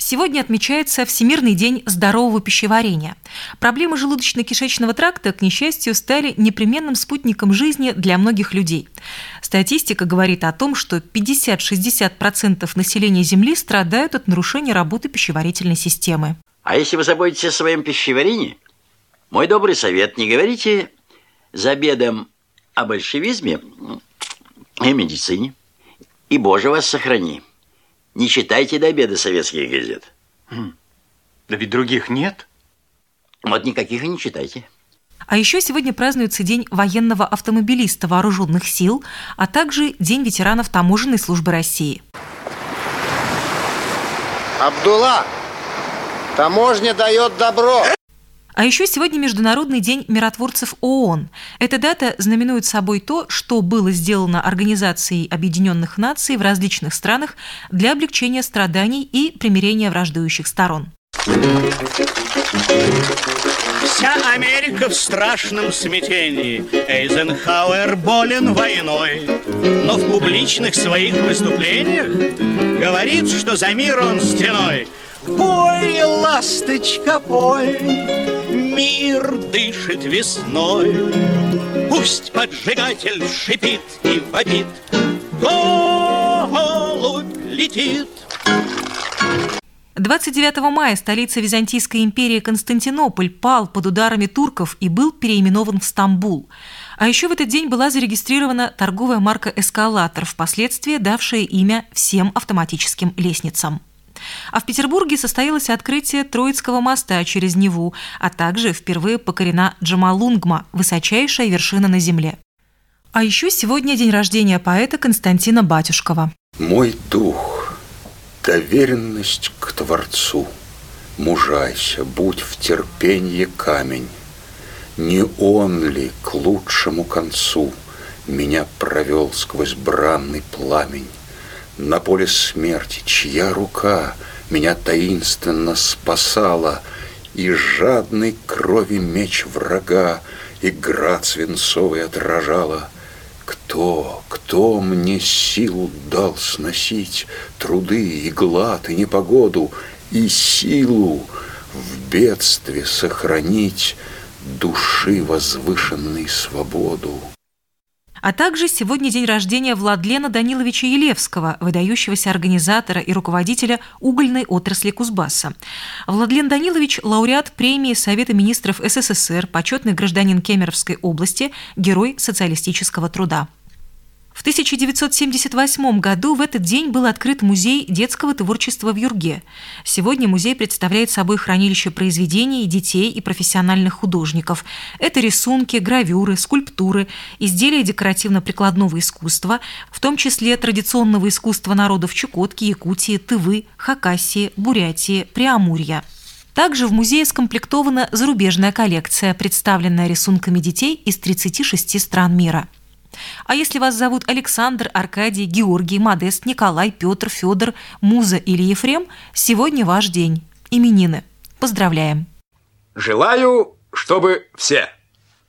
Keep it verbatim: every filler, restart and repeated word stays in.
Сегодня отмечается Всемирный день здорового пищеварения. Проблемы желудочно-кишечного тракта, к несчастью, стали непременным спутником жизни для многих людей. Статистика говорит о том, что пятьдесят-шестьдесят процентов населения Земли страдают от нарушения работы пищеварительной системы. А если вы заботитесь о своем пищеварении, мой добрый совет: не говорите за обедом о большевизме и медицине. И, Боже, вас сохрани, не читайте до обеда советских газет. Хм. Да ведь других нет. Вот никаких и не читайте. А еще сегодня празднуется День военного автомобилиста Вооруженных сил, а также День ветеранов Таможенной службы России. Абдулла, таможня дает добро. А еще сегодня Международный день миротворцев ООН. Эта дата знаменует собой то, что было сделано Организацией Объединенных Наций в различных странах для облегчения страданий и примирения враждующих сторон. Вся Америка в страшном смятении. Эйзенхауэр болен войной, но в публичных своих выступлениях говорит, что за мир он стеной. Пой, ласточка, пой, мир дышит весной. Пусть поджигатель шипит и вопит, голубь летит. двадцать девятого мая столица Византийской империи Константинополь пал под ударами турков и был переименован в Стамбул. А еще в этот день была зарегистрирована торговая марка «Эскалатор», впоследствии давшая имя всем автоматическим лестницам. А в Петербурге состоялось открытие Троицкого моста через Неву, а также впервые покорена Джомолунгма – высочайшая вершина на Земле. А еще сегодня день рождения поэта Константина Батюшкова. Мой дух, доверенность к Творцу, мужайся, будь в терпенье камень. Не он ли к лучшему концу меня провел сквозь бранный пламень? На поле смерти чья рука меня таинственно спасала, и жадной крови меч врага и град свинцовый отражала? Кто, кто мне силу дал сносить труды и глад и непогоду, и силу в бедстве сохранить души возвышенной свободу? А также сегодня день рождения Владлена Даниловича Елевского, выдающегося организатора и руководителя угольной отрасли Кузбасса. Владлен Данилович – лауреат премии Совета министров СССР, почетный гражданин Кемеровской области, герой социалистического труда. В тысяча девятьсот семьдесят восьмом году в этот день был открыт музей детского творчества в Юрге. Сегодня музей представляет собой хранилище произведений детей и профессиональных художников. Это рисунки, гравюры, скульптуры, изделия декоративно-прикладного искусства, в том числе традиционного искусства народов Чукотки, Якутии, Тывы, Хакасии, Бурятии, Преамурья. Также в музее скомплектована зарубежная коллекция, представленная рисунками детей из тридцати шести стран мира. А если вас зовут Александр, Аркадий, Георгий, Модест, Николай, Петр, Федор, Муза или Ефрем, сегодня ваш день. Именины. Поздравляем! Желаю, чтобы все...